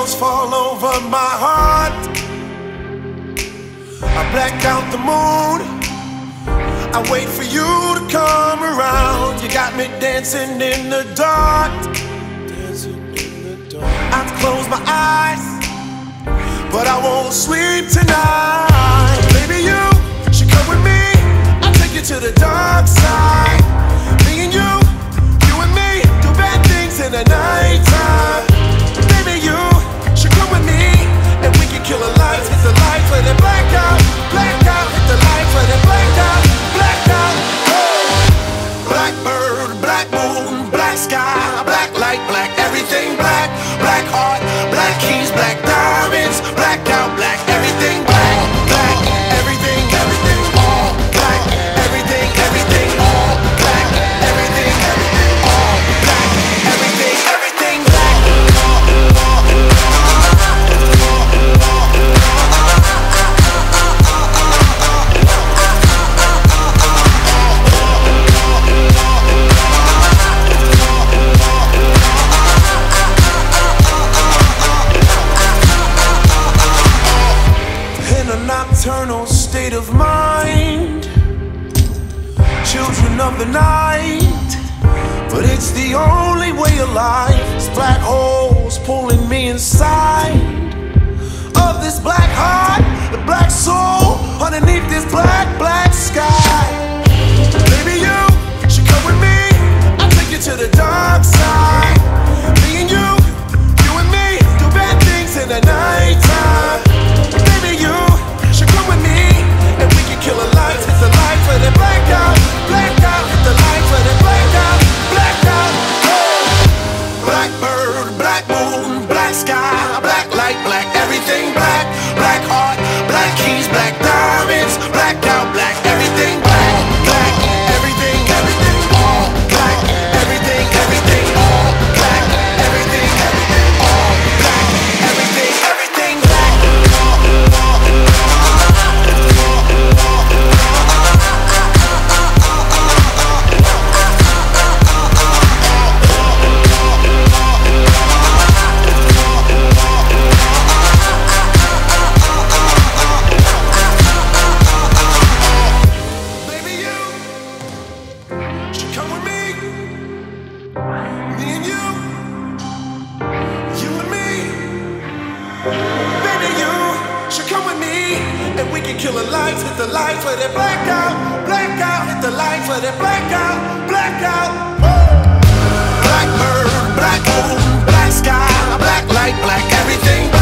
shadows fall over my heart. I black out the moon. I wait for you to come around. You got me dancing in the dark. I close my eyes, but I won't sleep tonight. Baby, you should come with me. I'll take you to the dark side. Me and you and me, do bad things in the nighttime. Baby, you should come with me, and we can kill the lights, hit the lights, let it black out, hit the lights, let it black out, black out. Black bird, black moon, black sky, black light, black everything, black, black heart, black keys, black diamonds, black out, black everything, black, black everything, everything, all black, everything, everything, all black, everything, everything, all black, everything, everything, black. In a nocturnal state of mind, children of the night, but it's the only way of life. It's black holes pulling me inside of this black heart, the black soul underneath this black, black sky. Baby, you should come with me. I'll take you to the dark side. Me and you and me, do bad things in the nighttime. Baby, you should come with me, and we can kill the lights, hit the lights, let it black out, hit the lights, let it black out, black out. Black bird, black moon, black sky, black light, black everything, black, black heart, black keys, black diamonds, black out, black everything, black, black everything, everything, all black, everything, everything, all black, everything, everything, all black, everything, everything, black. Baby, you should come with me. Me and you and me. Baby, you should come with me, and we can kill the lights, hit the lights, let it black out, hit the lights, let it black out, black out. Black bird, black moon, black sky, black light, black everything.